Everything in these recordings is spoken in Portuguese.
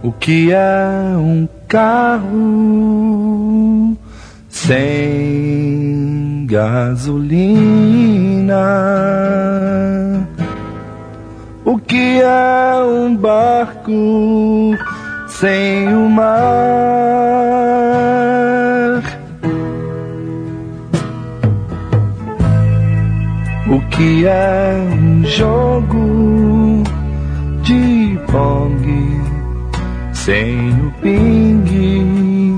O que é um carro sem gasolina? O que é um barco sem o mar? O que é um jogo de pong sem o pingue?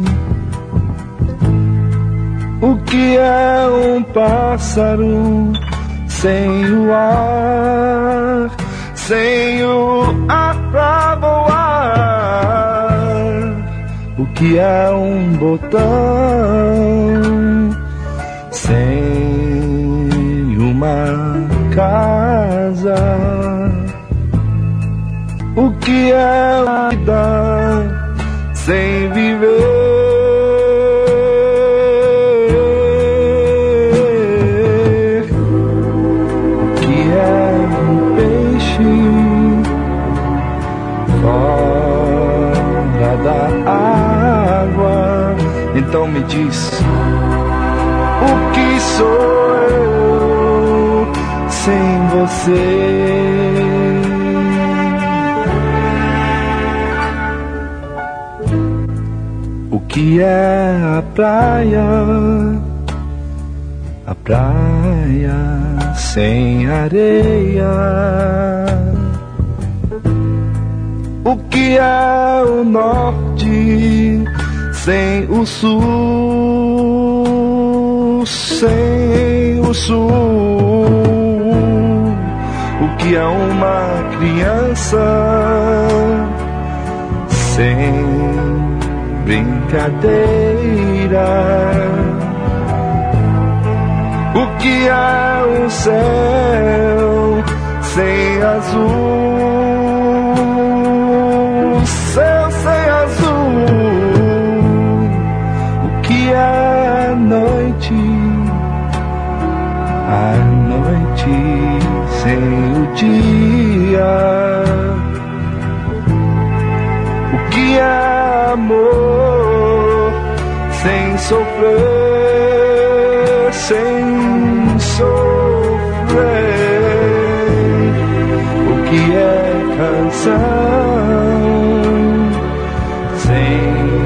O que é um pássaro sem o ar? Sem o ar pra voar? O que é um botão sem uma casa? O que é a vida sem viver? O que é um peixe fora da água? Então me diz, o que sou eu sem você? O que é a praia sem areia? O que é o norte sem o sul? Sem o sul. O que é uma criança sem brincadeira? O que é um céu sem azul? Céu sem azul. O que é a noite sem o dia? O que é amor sem sofrer, sem sofrer? O que é canção sem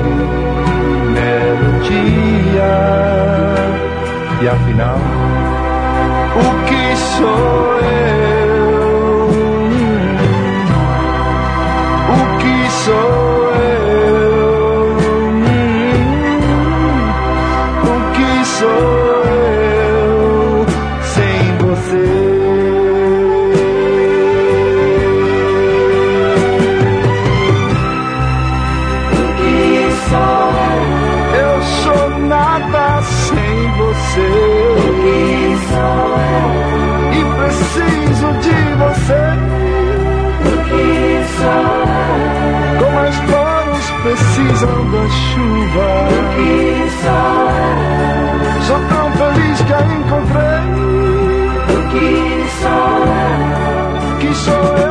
melodia? E afinal, o que sou eu? O que sou e preciso de você. Como as flores precisam da chuva. Sou tão feliz que a encontrei. Que sou eu?